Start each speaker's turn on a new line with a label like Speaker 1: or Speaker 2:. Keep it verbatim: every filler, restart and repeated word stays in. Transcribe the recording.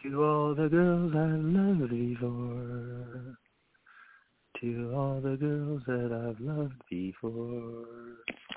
Speaker 1: To all the girls I've loved before. To all the girls that I've loved before.